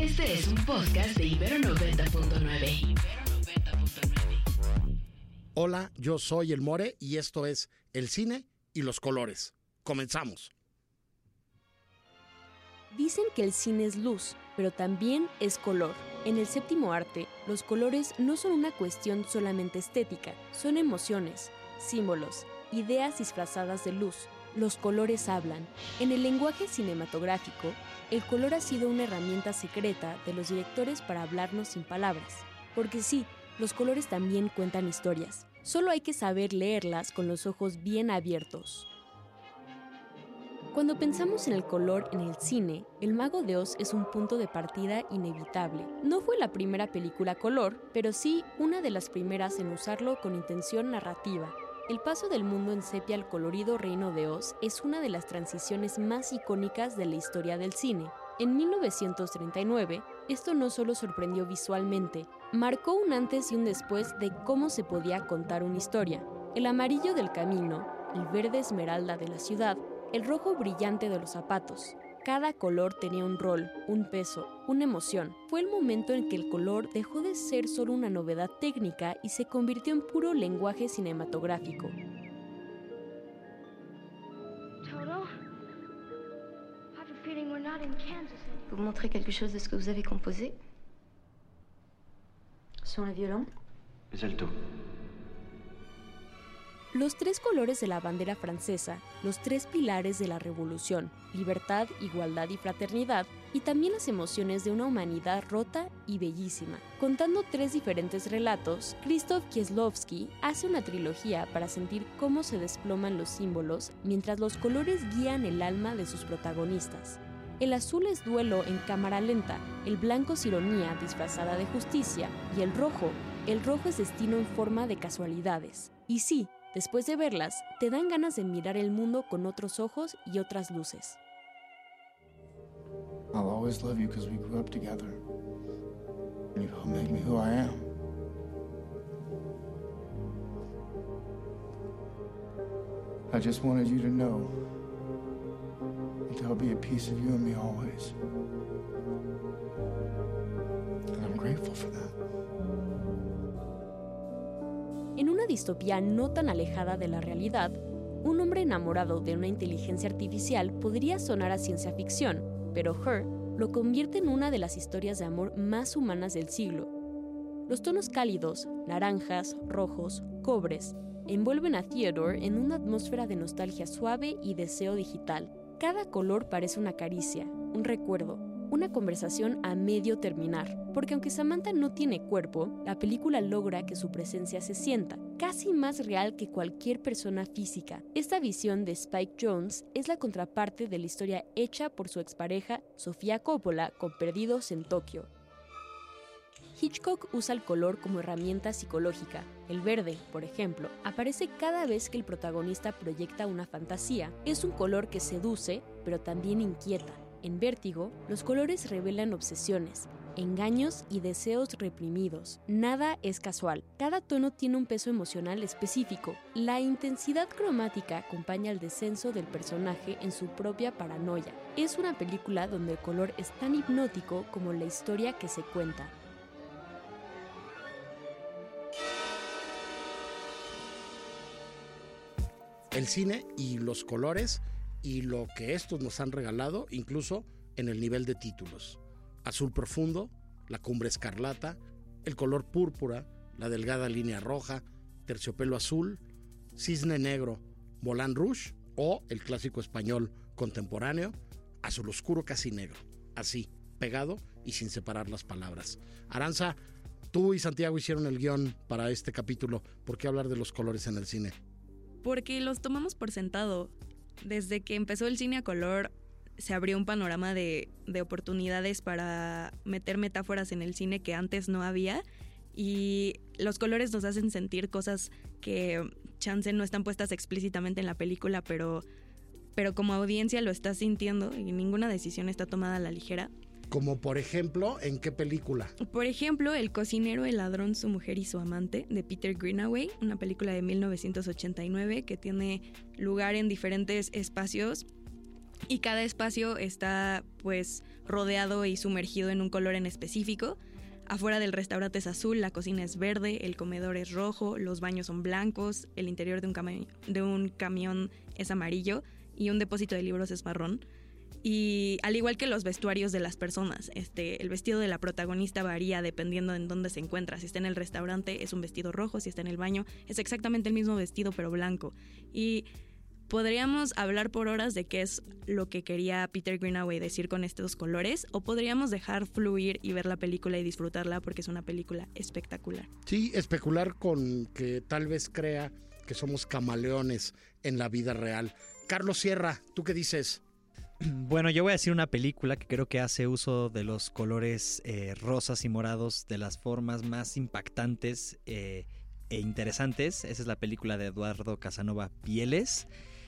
Este es un podcast de Ibero 90.9. Hola, yo soy el More y esto es El Cine y los Colores. Comenzamos. Dicen que el cine es luz, pero también es color. En el séptimo arte, los colores no son una cuestión solamente estética, son emociones, símbolos, ideas disfrazadas de luz. Los colores hablan. En el lenguaje cinematográfico, el color ha sido una herramienta secreta de los directores para hablarnos sin palabras. Porque sí, los colores también cuentan historias. Solo hay que saber leerlas con los ojos bien abiertos. Cuando pensamos en el color en el cine, El Mago de Oz es un punto de partida inevitable. No fue la primera película color, pero sí una de las primeras en usarlo con intención narrativa. El paso del mundo en sepia al colorido reino de Oz es una de las transiciones más icónicas de la historia del cine. En 1939, esto no solo sorprendió visualmente, marcó un antes y un después de cómo se podía contar una historia. El amarillo del camino, el verde esmeralda de la ciudad, el rojo brillante de los zapatos. Cada color tenía un rol, un peso, una emoción. Fue el momento en que el color dejó de ser solo una novedad técnica y se convirtió en puro lenguaje cinematográfico. Toto, I have a feeling we're not in Kansas anymore. Vous montrer quelque chose de ce que vous avez composé? Sur les violons? Les altos. Los tres colores de la bandera francesa, los tres pilares de la revolución, libertad, igualdad y fraternidad, y también las emociones de una humanidad rota y bellísima. Contando tres diferentes relatos, Krzysztof Kieslowski hace una trilogía para sentir cómo se desploman los símbolos mientras los colores guían el alma de sus protagonistas. El azul es duelo en cámara lenta, el blanco es ironía disfrazada de justicia, y el rojo es destino en forma de casualidades. Y sí, después de verlas, te dan ganas de mirar el mundo con otros ojos y otras luces. I'll always love you because we grew up together. And you helped make me who I am. I just wanted you to know that there'll be a piece of you and me always. And I'm grateful for that. En una distopía no tan alejada de la realidad, un hombre enamorado de una inteligencia artificial podría sonar a ciencia ficción, pero Her lo convierte en una de las historias de amor más humanas del siglo. Los tonos cálidos, naranjas, rojos, cobres, envuelven a Theodore en una atmósfera de nostalgia suave y deseo digital. Cada color parece una caricia, un recuerdo, una conversación a medio terminar, porque aunque Samantha no tiene cuerpo, la película logra que su presencia se sienta, casi más real que cualquier persona física. Esta visión de Spike Jonze es la contraparte de la historia hecha por su expareja Sofía Coppola con Perdidos en Tokio. Hitchcock usa el color como herramienta psicológica. El verde, por ejemplo, aparece cada vez que el protagonista proyecta una fantasía. Es un color que seduce, pero también inquieta. En Vértigo, los colores revelan obsesiones, engaños y deseos reprimidos. Nada es casual. Cada tono tiene un peso emocional específico. La intensidad cromática acompaña el descenso del personaje en su propia paranoia. Es una película donde el color es tan hipnótico como la historia que se cuenta. El cine y los colores y lo que estos nos han regalado, incluso en el nivel de títulos. Azul profundo, La cumbre escarlata, El color púrpura, La delgada línea roja, Terciopelo azul, Cisne negro, Moulin Rouge o el clásico español contemporáneo, Azul oscuro casi negro. Así, pegado y sin separar las palabras. Aranza, tú y Santiago hicieron el guión para este capítulo. ¿Por qué hablar de los colores en el cine? Porque los tomamos por sentado. Desde que empezó el cine a color, se abrió un panorama de oportunidades para meter metáforas en el cine que antes no había, y los colores nos hacen sentir cosas que chance no están puestas explícitamente en la película, pero como audiencia lo estás sintiendo y ninguna decisión está tomada a la ligera. Como por ejemplo, ¿en qué película? Por ejemplo, El cocinero, el ladrón, su mujer y su amante, de Peter Greenaway, una película de 1989 que tiene lugar en diferentes espacios y cada espacio está pues rodeado y sumergido en un color en específico. Afuera del restaurante es azul, la cocina es verde, el comedor es rojo, los baños son blancos, el interior de un camión es amarillo y un depósito de libros es marrón. Y al igual que los vestuarios de las personas, el vestido de la protagonista varía dependiendo en dónde se encuentra. Si está en el restaurante es un vestido rojo, si está en el baño es exactamente el mismo vestido pero blanco. Y podríamos hablar por horas de qué es lo que quería Peter Greenaway decir con estos colores, o podríamos dejar fluir y ver la película y disfrutarla porque es una película espectacular. Sí, especular con que tal vez crea que somos camaleones en la vida real. Carlos Sierra, ¿tú qué dices? Bueno, yo voy a decir una película que creo que hace uso de los colores rosas y morados de las formas más impactantes e interesantes. Esa es la película de Eduardo Casanova, Pieles.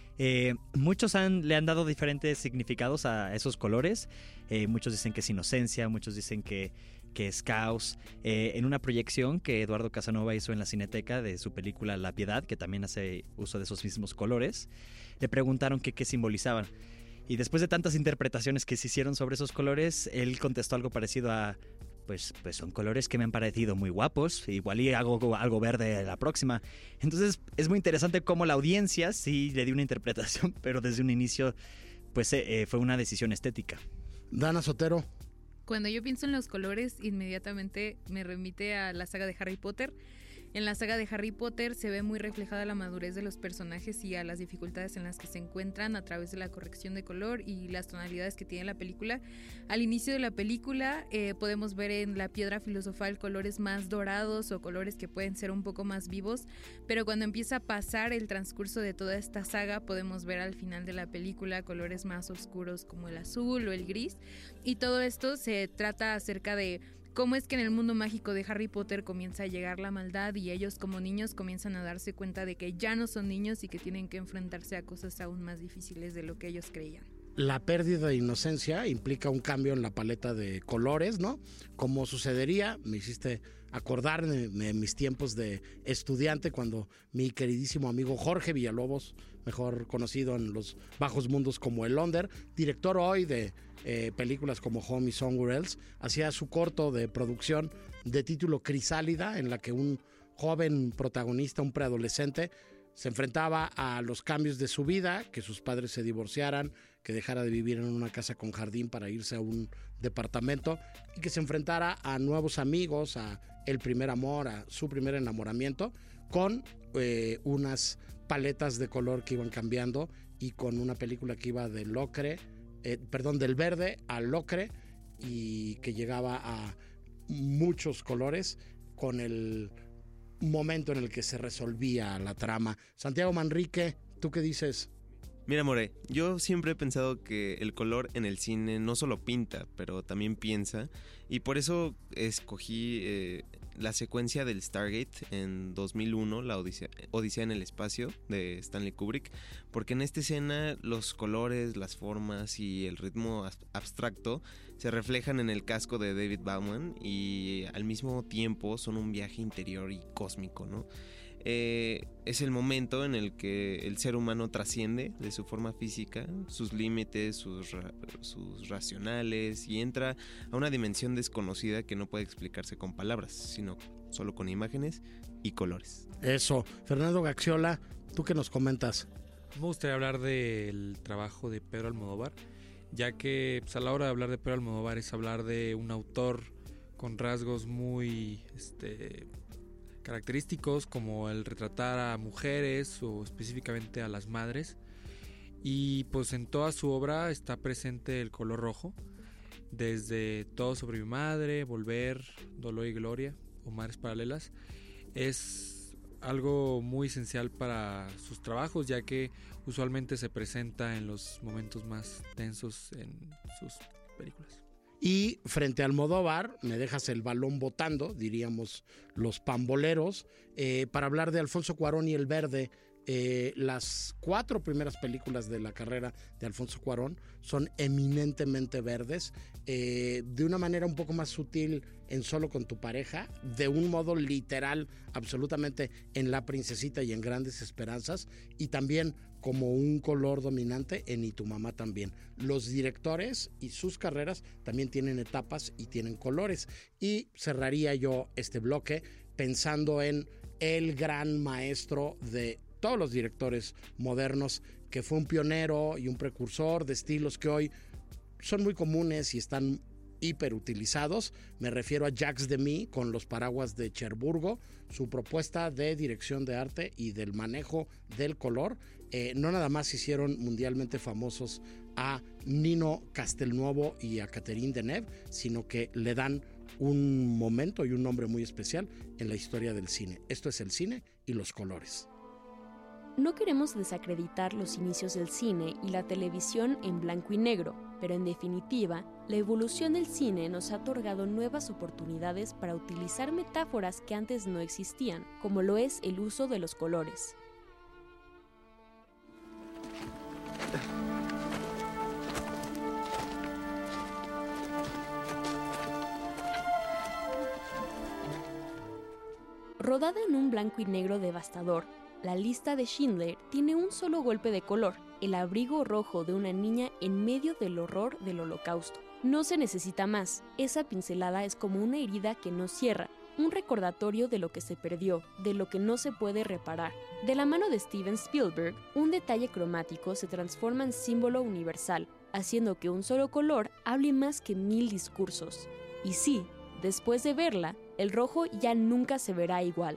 Muchos le han dado diferentes significados a esos colores. Muchos dicen que es inocencia, muchos dicen que es caos. En una proyección que Eduardo Casanova hizo en la Cineteca de su película La Piedad, que también hace uso de esos mismos colores, le preguntaron qué simbolizaban. Y después de tantas interpretaciones que se hicieron sobre esos colores, él contestó algo parecido a: pues son colores que me han parecido muy guapos, igual y hago algo verde la próxima. Entonces es muy interesante cómo la audiencia sí le dio una interpretación, pero desde un inicio pues fue una decisión estética. Dana Sotero. Cuando yo pienso en los colores, inmediatamente me remite a la saga de Harry Potter. En la saga de Harry Potter se ve muy reflejada la madurez de los personajes y a las dificultades en las que se encuentran a través de la corrección de color y las tonalidades que tiene la película. Al inicio de la película podemos ver en la piedra filosofal colores más dorados o colores que pueden ser un poco más vivos, pero cuando empieza a pasar el transcurso de toda esta saga podemos ver al final de la película colores más oscuros como el azul o el gris, y todo esto se trata acerca de cómo es que en el mundo mágico de Harry Potter comienza a llegar la maldad y ellos como niños comienzan a darse cuenta de que ya no son niños y que tienen que enfrentarse a cosas aún más difíciles de lo que ellos creían. La pérdida de inocencia implica un cambio en la paleta de colores, ¿no? Como sucedería, me hiciste acordar de mis tiempos de estudiante cuando mi queridísimo amigo Jorge Villalobos, mejor conocido en los bajos mundos como el Onder, director hoy de películas como Home y Somewhere Else, hacía su corto de producción de título Crisálida, en la que un joven protagonista, un preadolescente, se enfrentaba a los cambios de su vida, que sus padres se divorciaran, que dejara de vivir en una casa con jardín para irse a un departamento y que se enfrentara a nuevos amigos, a el primer amor, a su primer enamoramiento, con unas paletas de color que iban cambiando y con una película que iba del verde al ocre y que llegaba a muchos colores con el momento en el que se resolvía la trama. Santiago Manrique, ¿tú qué dices? Mira, More, yo siempre he pensado que el color en el cine no solo pinta, pero también piensa, y por eso escogí la secuencia del Stargate en 2001, la Odisea en el espacio de Stanley Kubrick, porque en esta escena los colores, las formas y el ritmo abstracto se reflejan en el casco de David Bowman y al mismo tiempo son un viaje interior y cósmico, ¿no? Es el momento en el que el ser humano trasciende de su forma física, sus límites, sus racionales, y entra a una dimensión desconocida que no puede explicarse con palabras, sino solo con imágenes y colores. Eso. Fernando Gaxiola, ¿tú qué nos comentas? Me gustaría hablar del trabajo de Pedro Almodóvar, ya que pues, a la hora de hablar de Pedro Almodóvar es hablar de un autor con rasgos muy característicos, como el retratar a mujeres o específicamente a las madres, y pues en toda su obra está presente el color rojo, desde Todo sobre mi madre, Volver, Dolor y Gloria o Mares Paralelas. Es algo muy esencial para sus trabajos, ya que usualmente se presenta en los momentos más tensos en sus películas. Y frente a Almodóvar, me dejas el balón botando, diríamos los pamboleros, para hablar de Alfonso Cuarón y El Verde. Las 4 primeras películas de la carrera de Alfonso Cuarón son eminentemente verdes, de una manera un poco más sutil en Solo con tu pareja, de un modo literal absolutamente en La Princesita y en Grandes Esperanzas, y también como un color dominante en Y tu mamá también. Los directores y sus carreras también tienen etapas y tienen colores. Y cerraría yo este bloque pensando en el gran maestro de todos los directores modernos, que fue un pionero y un precursor de estilos que hoy son muy comunes y están hiperutilizados. Me refiero a Jacques Demy con Los paraguas de Cherburgo, su propuesta de dirección de arte y del manejo del color. No nada más hicieron mundialmente famosos a Nino Castelnuovo y a Catherine Deneuve, sino que le dan un momento y un nombre muy especial en la historia del cine. Esto es el cine y los colores. No queremos desacreditar los inicios del cine y la televisión en blanco y negro, pero en definitiva, la evolución del cine nos ha otorgado nuevas oportunidades para utilizar metáforas que antes no existían, como lo es el uso de los colores. Rodada en un blanco y negro devastador, La lista de Schindler tiene un solo golpe de color, el abrigo rojo de una niña en medio del horror del Holocausto. No se necesita más, esa pincelada es como una herida que no cierra, un recordatorio de lo que se perdió, de lo que no se puede reparar. De la mano de Steven Spielberg, un detalle cromático se transforma en símbolo universal, haciendo que un solo color hable más que 1000 discursos. Y sí, después de verla, el rojo ya nunca se verá igual.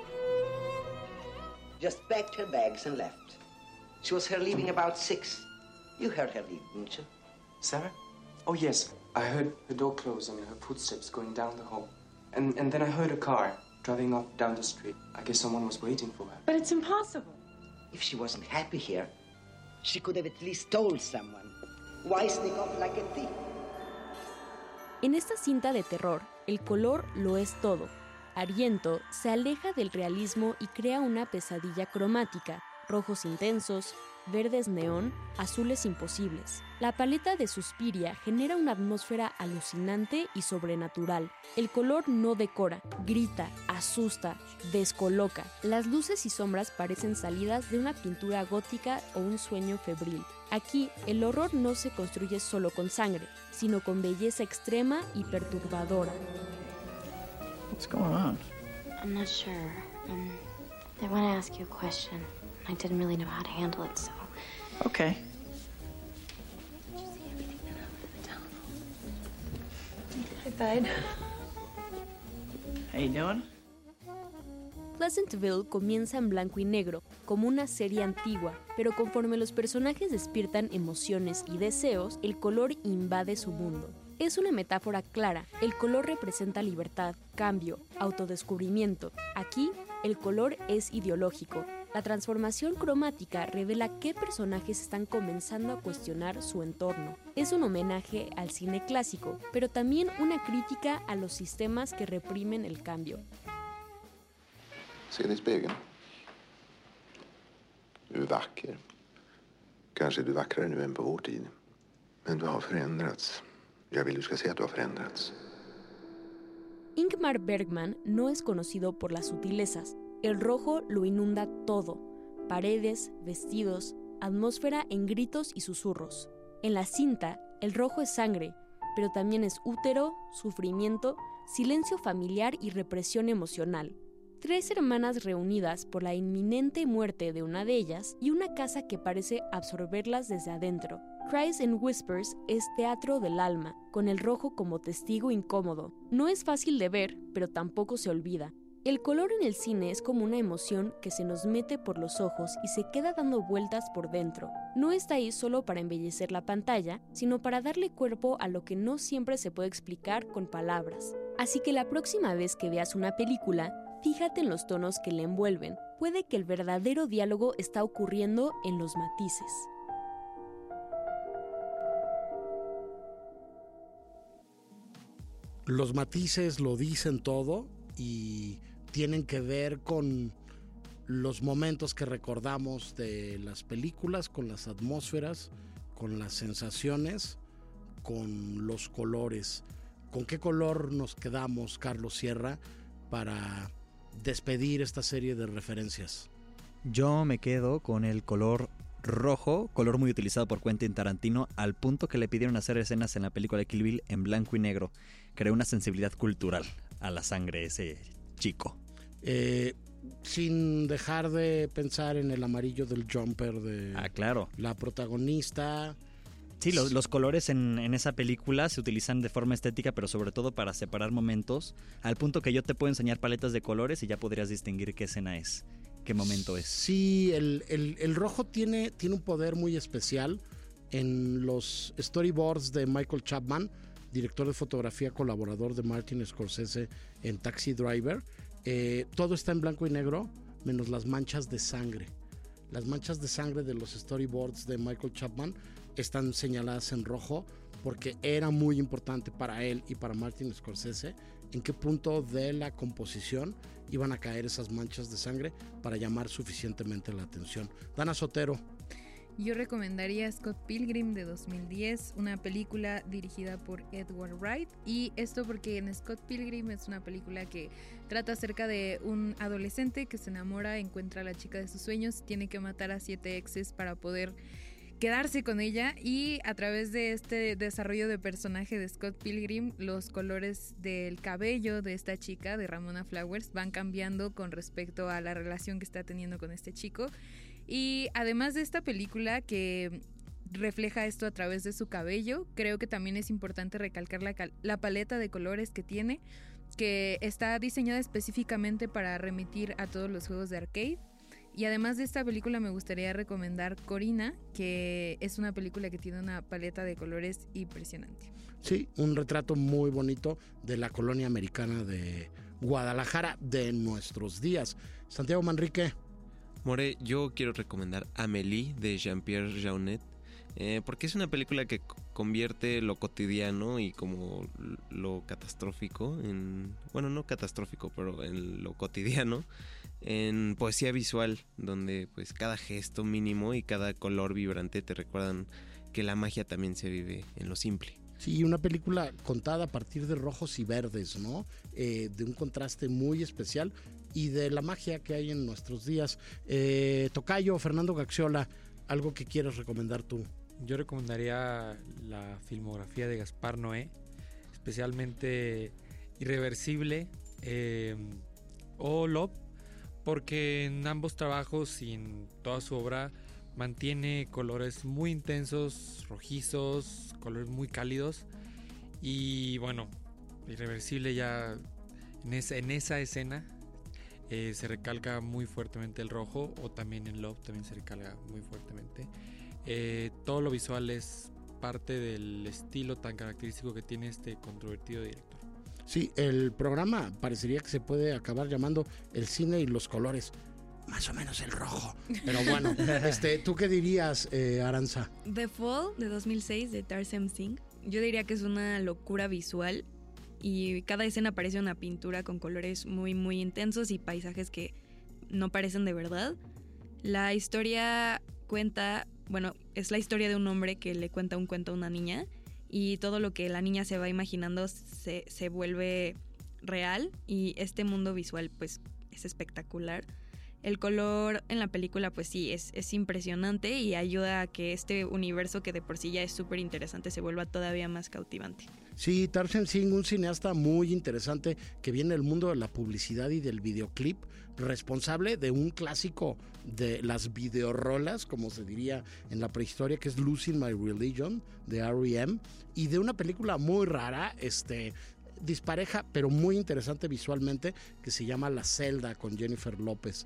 Just packed her bags and left. She was her leaving about 6. You heard her leave, didn't you? Sarah? Oh, yes. I heard her door close and her footsteps going down the hall. And then I heard a car driving off down the street. I guess someone was waiting for her. But it's impossible. If she wasn't happy here, she could have at least told someone. Why sneak off like a thief? En esta cinta de terror, el color lo es todo. Argento se aleja del realismo y crea una pesadilla cromática, rojos intensos, verdes neón, azules imposibles. La paleta de Suspiria genera una atmósfera alucinante y sobrenatural. El color no decora, grita, asusta, descoloca. Las luces y sombras parecen salidas de una pintura gótica o un sueño febril. Aquí, el horror no se construye solo con sangre, sino con belleza extrema y perturbadora. What's going on? I'm not sure. I want to ask you a question. I didn't really know how to handle it, so... Okay. Hi, bud. How you doing? Pleasantville comienza en blanco y negro, como una serie antigua, pero conforme los personajes despiertan emociones y deseos, el color invade su mundo. Es una metáfora clara, el color representa libertad, cambio, autodescubrimiento. Aquí, el color es ideológico. La transformación cromática revela qué personajes están comenzando a cuestionar su entorno. Es un homenaje al cine clásico, pero también una crítica a los sistemas que reprimen el cambio. Se dig i spegeln. Du är vacker. Kanske är du vackrare nu än på vår tid. Men du har förändrats. Jag vill du ska se att du har förändrats. Ingmar Bergman no es conocido por las sutilezas. El rojo lo inunda todo. Paredes, vestidos, atmósfera en gritos y susurros. En la cinta, el rojo es sangre, pero también es útero, sufrimiento, silencio familiar y represión emocional. 3 hermanas reunidas por la inminente muerte de una de ellas y una casa que parece absorberlas desde adentro. Cries and Whispers es teatro del alma, con el rojo como testigo incómodo. No es fácil de ver, pero tampoco se olvida. El color en el cine es como una emoción que se nos mete por los ojos y se queda dando vueltas por dentro. No está ahí solo para embellecer la pantalla, sino para darle cuerpo a lo que no siempre se puede explicar con palabras. Así que la próxima vez que veas una película, fíjate en los tonos que le envuelven. Puede que el verdadero diálogo está ocurriendo en los matices. Los matices lo dicen todo y tienen que ver con los momentos que recordamos de las películas, con las atmósferas, con las sensaciones, con los colores. ¿Con qué color nos quedamos, Carlos Sierra, para despedir esta serie de referencias? Yo me quedo con el color rojo, color muy utilizado por Quentin Tarantino, al punto que le pidieron hacer escenas en la película de Kill Bill en blanco y negro. Creó una sensibilidad cultural a la sangre ese chico. Sin dejar de pensar en el amarillo del jumper de claro. la protagonista. Sí, los colores en esa película se utilizan de forma estética, pero sobre todo para separar momentos, al punto que yo te puedo enseñar paletas de colores y ya podrías distinguir qué escena es, qué momento es. Sí, el rojo tiene un poder muy especial. En los storyboards de Michael Chapman, director de fotografía, colaborador de Martin Scorsese en Taxi Driver, todo está en blanco y negro, menos las manchas de sangre. Las manchas de sangre de los storyboards de Michael Chapman están señaladas en rojo porque era muy importante para él y para Martin Scorsese en qué punto de la composición iban a caer esas manchas de sangre para llamar suficientemente la atención. Dana Sotero. Yo recomendaría Scott Pilgrim de 2010, una película dirigida por Edward Wright, y esto porque en Scott Pilgrim es una película que trata acerca de un adolescente que se enamora, encuentra a la chica de sus sueños, tiene que matar a 7 exes para poder quedarse con ella, y a través de este desarrollo de personaje de Scott Pilgrim, los colores del cabello de esta chica, de Ramona Flowers, van cambiando con respecto a la relación que está teniendo con este chico. Y además de esta película que refleja esto a través de su cabello, creo que también es importante recalcar la paleta de colores que tiene, que está diseñada específicamente para remitir a todos los juegos de arcade. Y además de esta película me gustaría recomendar Corina, que es una película que tiene una paleta de colores impresionante. Sí, un retrato muy bonito de la colonia americana de Guadalajara de nuestros días. Santiago Manrique. More, yo quiero recomendar Amélie de Jean-Pierre Jeunet, porque es una película que convierte lo cotidiano y como lo catastrófico, bueno, no catastrófico, pero en lo cotidiano, en poesía visual, donde pues cada gesto mínimo y cada color vibrante te recuerdan que la magia también se vive en lo simple. Sí, una película contada a partir de rojos y verdes, ¿no? De un contraste muy especial y de la magia que hay en nuestros días. Tocayo, Fernando Gaxiola, ¿algo que quieras recomendar tú? Yo recomendaría la filmografía de Gaspar Noé, especialmente Irreversible o Love, porque en ambos trabajos y en toda su obra mantiene colores muy intensos, rojizos, colores muy cálidos. Y bueno, Irreversible ya en esa escena se recalca muy fuertemente el rojo, o también en Love también se recalca muy fuertemente. Todo lo visual es parte del estilo tan característico que tiene este controvertido director. Sí, el programa parecería que se puede acabar llamando El cine y los colores. Más o menos el rojo. Pero bueno, ¿tú qué dirías, Aranza? The Fall de 2006 de Tarsem Singh. Yo diría que es una locura visual y cada escena parece una pintura con colores muy muy intensos y paisajes que no parecen de verdad. La historia es la historia de un hombre que le cuenta un cuento a una niña y todo lo que la niña se va imaginando se vuelve real, y este mundo visual pues es espectacular. El color en la película pues sí, es impresionante y ayuda a que este universo, que de por sí ya es súper interesante, se vuelva todavía más cautivante. Sí, Tarsem Singh, un cineasta muy interesante que viene del mundo de la publicidad y del videoclip, responsable de un clásico de las videorolas, como se diría en la prehistoria, que es Losing My Religion de R.E.M., y de una película muy rara, dispareja, pero muy interesante visualmente, que se llama La Celda, con Jennifer López.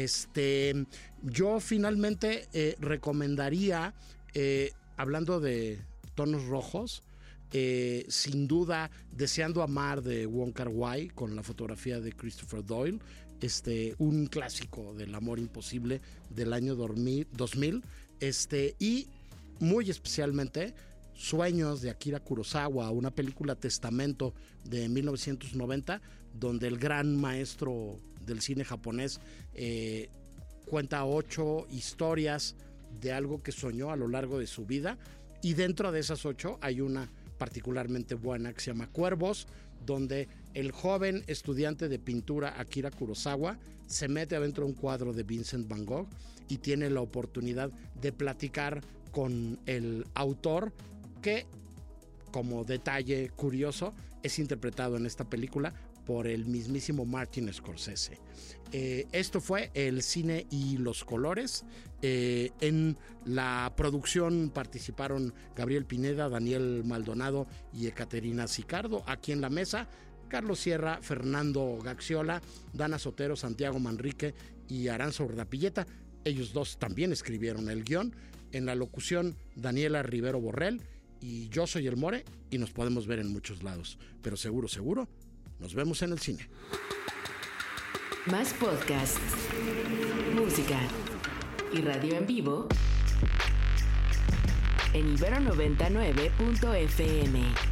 Yo finalmente recomendaría, hablando de tonos rojos, sin duda Deseando Amar de Wong Kar-wai, con la fotografía de Christopher Doyle, un clásico del amor imposible del año 2000, y muy especialmente Sueños de Akira Kurosawa, una película testamento de 1990, donde el gran maestro del cine japonés cuenta 8 historias de algo que soñó a lo largo de su vida, y dentro de esas 8 hay una particularmente buena que se llama Cuervos, donde el joven estudiante de pintura Akira Kurosawa se mete adentro de un cuadro de Vincent Van Gogh y tiene la oportunidad de platicar con el autor, que, como detalle curioso, es interpretado en esta película por el mismísimo Martin Scorsese. Esto fue El cine y los colores. En la producción participaron Gabriel Pineda, Daniel Maldonado y Ekaterina Sicardo. Aquí en la mesa, Carlos Sierra, Fernando Gaxiola, Dana Sotero, Santiago Manrique y Aranza Urdapilleta. Ellos dos también escribieron el guión. En la locución, Daniela Rivero Borrell. Y yo soy el More y nos podemos ver en muchos lados. Pero seguro, nos vemos en el cine. Más podcasts, música y radio en vivo en Ibero 99.fm.